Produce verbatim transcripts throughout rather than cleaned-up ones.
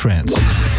Friends.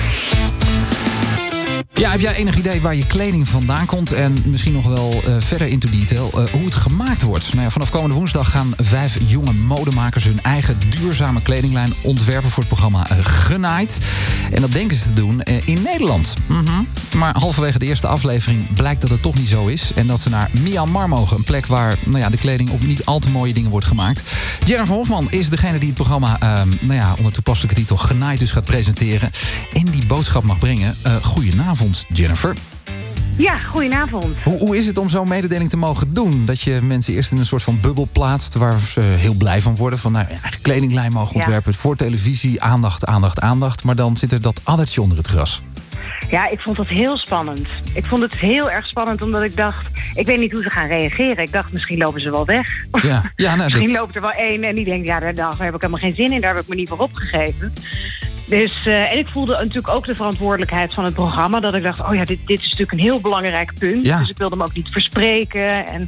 Ja, heb jij enig idee waar je kleding vandaan komt? En misschien nog wel uh, verder into detail uh, hoe het gemaakt wordt. Nou ja, vanaf komende woensdag gaan vijf jonge modemakers hun eigen duurzame kledinglijn ontwerpen voor het programma uh, Genaaid. En dat denken ze te doen uh, in Nederland. Mm-hmm. Maar halverwege de eerste aflevering blijkt dat het toch niet zo is. En dat ze naar Myanmar mogen. Een plek waar nou ja, de kleding op niet al te mooie dingen wordt gemaakt. Jennifer Hofman is degene die het programma uh, nou ja, onder toepasselijke titel Genaaid dus gaat presenteren. En die boodschap mag brengen. Uh, goedenavond. Jennifer. Ja, goedenavond. Hoe, hoe is het om zo'n mededeling te mogen doen? Dat je mensen eerst in een soort van bubbel plaatst waar ze heel blij van worden. Van nou, eigen kledinglijn mogen ontwerpen. Ja. Voor televisie, aandacht, aandacht, aandacht. Maar dan zit er dat addertje onder het gras. Ja, ik vond dat heel spannend. Ik vond het heel erg spannend omdat ik dacht... Ik weet niet hoe ze gaan reageren. Ik dacht, misschien lopen ze wel weg. Ja, ja, nou, misschien dat... loopt er wel één en die denkt... Ja, daar, daar heb ik helemaal geen zin in. Daar heb ik me niet voor opgegeven. Dus, uh, en ik voelde natuurlijk ook de verantwoordelijkheid van het programma. Dat ik dacht, oh ja, dit, dit is natuurlijk een heel belangrijk punt. Ja. Dus ik wilde hem ook niet verspreken. En,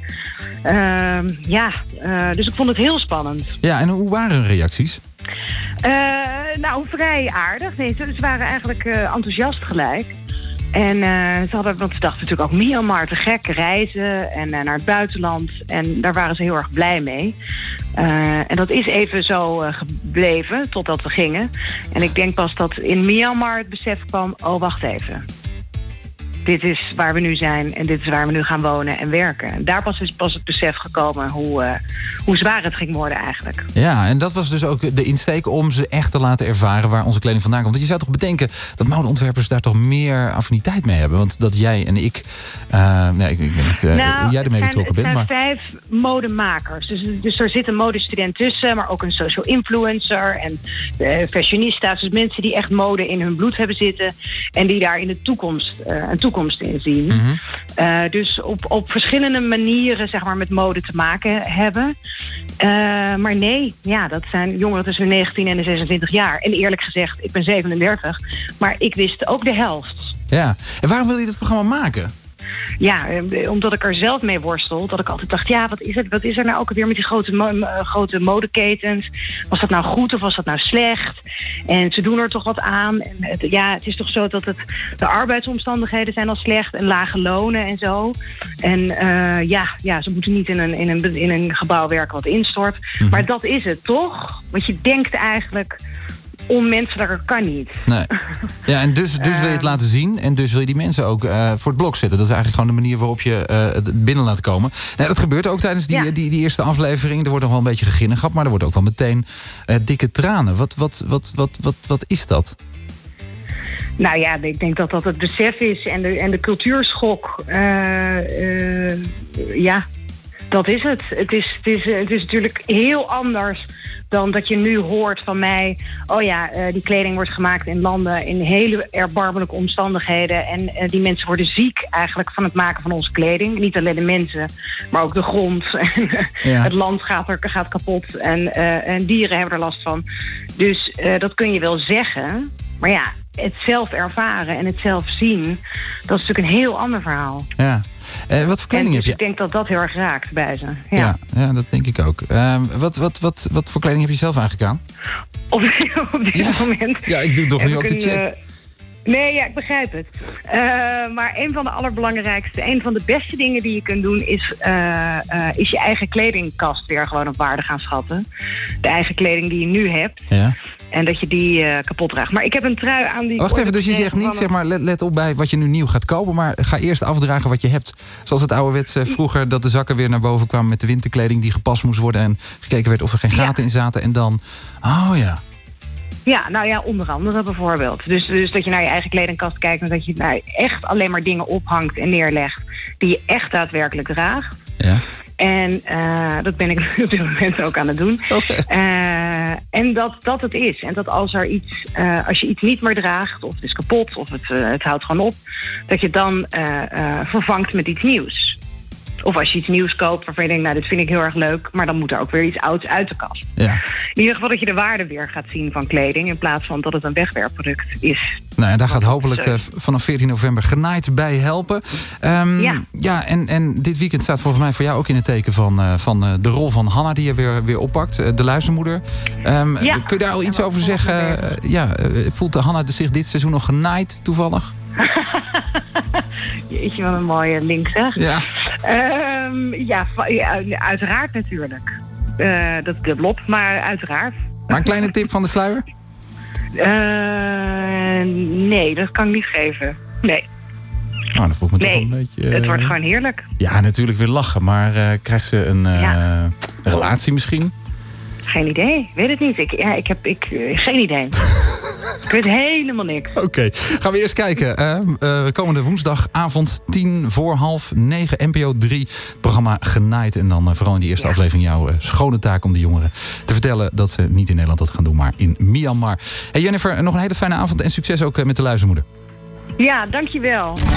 uh, ja, uh, dus ik vond het heel spannend. Ja, en hoe waren hun reacties? Uh, nou, vrij aardig. Nee, ze, ze waren eigenlijk uh, enthousiast gelijk. En uh, ze hadden, want ze dachten natuurlijk ook Myanmar te gek, reizen en uh, naar het buitenland. En daar waren ze heel erg blij mee. Uh, en dat is even zo uh, gebleven totdat we gingen. En ik denk pas dat in Myanmar het besef kwam, oh wacht even. Dit is waar we nu zijn en dit is waar we nu gaan wonen en werken. En daar pas is pas het besef gekomen hoe, uh, hoe zwaar het ging worden eigenlijk. Ja, en dat was dus ook de insteek om ze echt te laten ervaren waar onze kleding vandaan komt. Want je zou toch bedenken dat modeontwerpers daar toch meer affiniteit mee hebben? Want dat jij en ik, uh, nee, ik, ik weet niet uh, nou, hoe jij ermee betrokken bent. Er zijn maar... vijf modemakers. Dus, dus er zit een modestudent tussen, maar ook een social influencer en uh, fashionista's. Dus mensen die echt mode in hun bloed hebben zitten en die daar in de toekomst uh, een toekomst in zien. Mm-hmm. Uh, dus op, op verschillende manieren zeg maar, met mode te maken hebben. Uh, maar nee, ja, dat zijn jongeren tussen de negentien en de zesentwintig jaar. En eerlijk gezegd, ik ben zevenendertig. Maar ik wist ook de helft. Ja, en waarom wil je dit programma maken? Ja, omdat ik er zelf mee worstel. Dat ik altijd dacht, ja, wat is het? Wat is er nou ook alweer met die grote, mo- grote modeketens? Was dat nou goed of was dat nou slecht? En ze doen er toch wat aan. En het, ja, het is toch zo dat het, de arbeidsomstandigheden zijn al slecht. En lage lonen en zo. En uh, ja, ja, ze moeten niet in een, in een, in een gebouw werken wat instort. Mm-hmm. Maar dat is het toch? Want je denkt eigenlijk... onmenselijker kan niet. Nee. Ja, en dus, dus wil je het laten zien. En dus wil je die mensen ook uh, voor het blok zetten. Dat is eigenlijk gewoon de manier waarop je uh, het binnen laat komen. Nou, dat gebeurt ook tijdens die, ja. die, die eerste aflevering. Er wordt nog wel een beetje geginnigap, maar er wordt ook wel meteen uh, dikke tranen. Wat, wat, wat, wat, wat, wat is dat? Nou ja, ik denk dat dat het besef is. En de, en de cultuurschok. Uh, uh, ja, dat is het. Het is, het, is, het is natuurlijk heel anders... dan dat je nu hoort van mij... oh ja, uh, die kleding wordt gemaakt in landen... in hele erbarmelijke omstandigheden... en uh, die mensen worden ziek eigenlijk van het maken van onze kleding. Niet alleen de mensen, maar ook de grond. En, ja. Het land gaat, er, gaat kapot en, uh, en dieren hebben er last van. Dus uh, dat kun je wel zeggen. Maar ja, het zelf ervaren en het zelf zien... dat is natuurlijk een heel ander verhaal. Ja. Uh, wat voor kleding dus heb je? Ik denk dat dat heel erg raakt bij ze. Ja, ja, ja dat denk ik ook. Uh, wat, wat, wat, wat voor kleding heb je zelf eigenlijk aan? Op, op dit ja. moment. Ja, ik doe toch nu ook de check. Uh, nee, ja, ik begrijp het. Uh, maar een van de allerbelangrijkste, een van de beste dingen die je kunt doen... is, uh, uh, is je eigen kledingkast weer gewoon op waarde gaan schatten. De eigen kleding die je nu hebt. Ja. En dat je die uh, kapot draagt. Maar ik heb een trui aan die... Wacht even, dus je zegt niet, zeg maar, let, let op bij wat je nu nieuw gaat kopen... maar ga eerst afdragen wat je hebt. Zoals het ouderwetse vroeger, dat de zakken weer naar boven kwamen... met de winterkleding die gepast moest worden... en gekeken werd of er geen gaten ja. in zaten. En dan, oh ja... Ja, nou ja, onder andere bijvoorbeeld. Dus, dus dat je naar je eigen kledingkast kijkt... en dat je nou, echt alleen maar dingen ophangt en neerlegt... die je echt daadwerkelijk draagt. Ja. En uh, dat ben ik op dit moment ook aan het doen. Okay. Uh, en dat, dat het is. En dat als er iets, uh, als je iets niet meer draagt... of het is kapot, of het, uh, het houdt gewoon op... dat je dan uh, uh, vervangt met iets nieuws. Of als je iets nieuws koopt waarvan je denkt, nou, dit vind ik heel erg leuk, maar dan moet er ook weer iets ouds uit de kast. Ja. In ieder geval dat je de waarde weer gaat zien van kleding, in plaats van dat het een wegwerpproduct is. Nou, en daar gaat hopelijk uh, vanaf veertien november Genaaid bij helpen. Um, ja, ja en, en dit weekend staat volgens mij voor jou ook in het teken van, uh, van uh, de rol van Hanna die je weer, weer oppakt, uh, de luizenmoeder. Um, ja. Kun je daar al iets over zeggen? Uh, ja, uh, voelt Hanna zich dit seizoen nog genaaid toevallig? Jeetje, wat een mooie link zeg. Ja, um, ja, ja, uiteraard natuurlijk. Uh, dat is dubbelop, maar uiteraard. Maar een kleine tip van de sluier? Uh, nee, dat kan ik niet geven. Nee. Nou, dan voel ik me nee, toch een beetje... Uh... het wordt gewoon heerlijk. Ja, natuurlijk weer lachen, maar uh, krijgt ze een, uh, ja. een relatie misschien? Geen idee, weet het niet. Ik, ja, ik heb ik, uh, geen idee. Ik weet helemaal niks. Oké, okay. Gaan we eerst kijken. Uh, uh, komende woensdagavond, tien voor half negen, N P O drie. Programma Genaaid. En dan uh, vooral in die eerste ja. aflevering jouw uh, schone taak om de jongeren te vertellen dat ze niet in Nederland dat gaan doen, maar in Myanmar. Hey Jennifer, nog een hele fijne avond en succes ook uh, met de luizenmoeder. Ja, dankjewel.